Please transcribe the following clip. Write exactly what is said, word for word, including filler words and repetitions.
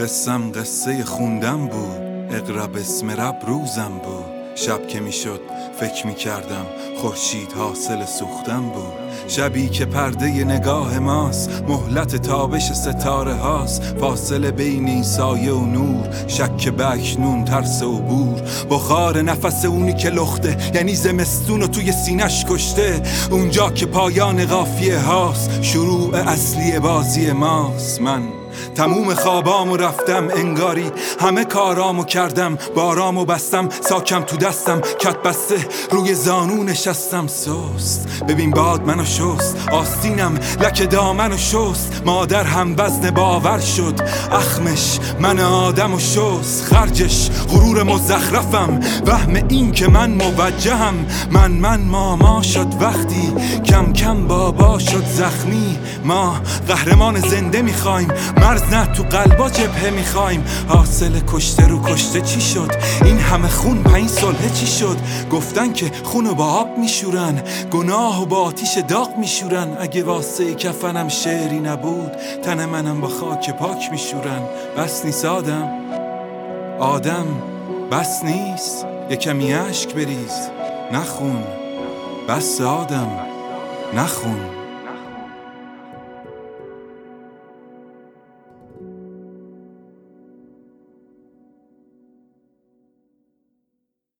قسم قصه خوندم بود، اقرا بسم رب روزم بود. شب که میشد فکر میکردم خورشید حاصل سوختم بود. شبی که پرده نگاه ماست، مهلت تابش ستاره هاست. فاصله بین سایه و نور، شک به اکنون ترس و بور. بخار نفس اونی که لخته، یعنی زمستون رو توی سینش کشته. اونجا که پایان قافیه هاست، شروع اصلی بازی ماست. من تموم خوابامو رفتم انگاری، همه کارامو کردم، بارامو بستم، ساکم تو دستم، کت بسته روی زانو نشستم. سست ببین باد منو شست، آستینم لک دامنو شست. مادر هم وزن باور شد، اخمش من آدمو شست. خرجش غرور مزخرفم، وهم این که من موجهم. من من ماما شد وقتی کم کم بابا شد زخمی. ما قهرمان زنده میخوایم، مرز نه تو قلبا جبهه میخوایم. حاصل کشته رو کشته چی شد؟ این همه خون پنج صلحه چی شد؟ گفتن که خونو با آب میشورن، گناه و با آتیش داغ میشورن. اگه واسه کفنم شعری نبود، تن منم با خاک پاک میشورن. بس نیست آدم آدم بس نیست، یه کمی اشک بریز نخون. بس آدم نخون.